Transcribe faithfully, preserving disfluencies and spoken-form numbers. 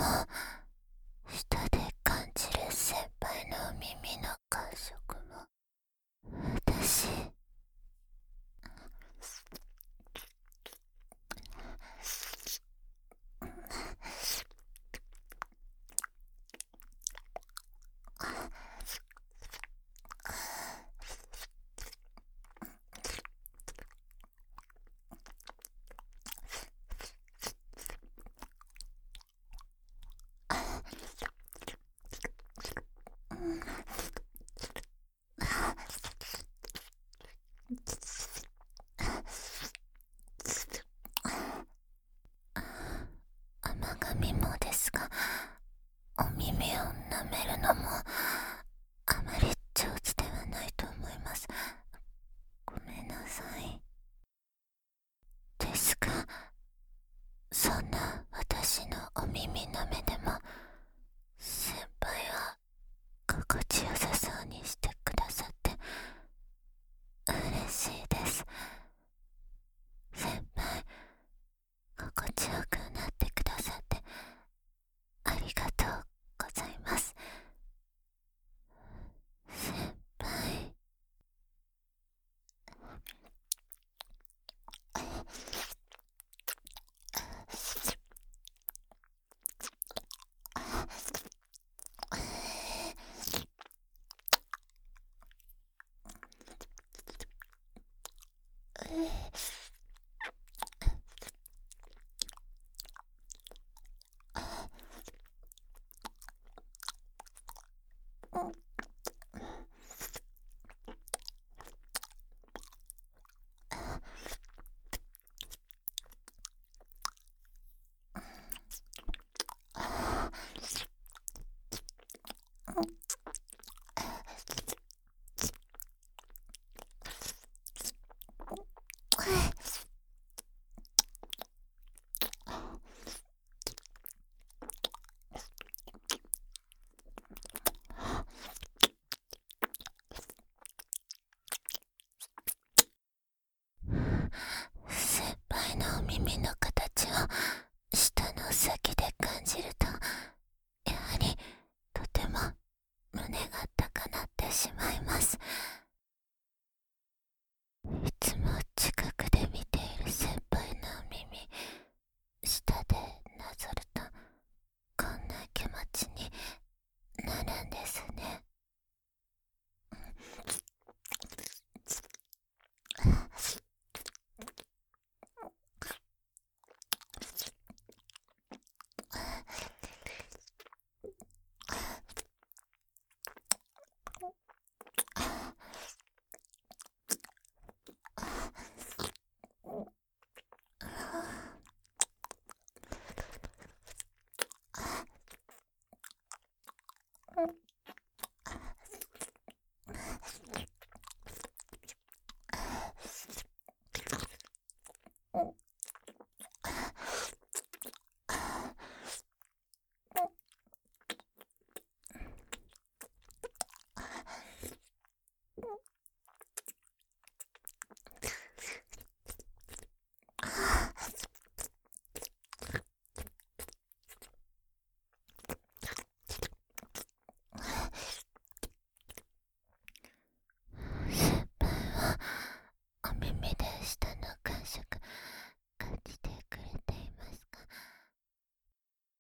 舌で感じる先輩の耳の感触も私甘噛みもですが、お耳を舐めるのもあまり上手ではないと思います。ごめんなさい。ですが、そんな私のお耳舐めでも先輩は心地よさそうにしてくださって嬉しいです。先輩、心地よくなってくださってありがとうございます。先輩、先輩のお耳の形を舌の先で感じると、やはりとても胸が高鳴ってしまいます。いつも近くで見ている先輩のお耳、舌でなぞるとこんな気持ちになるんですね。うん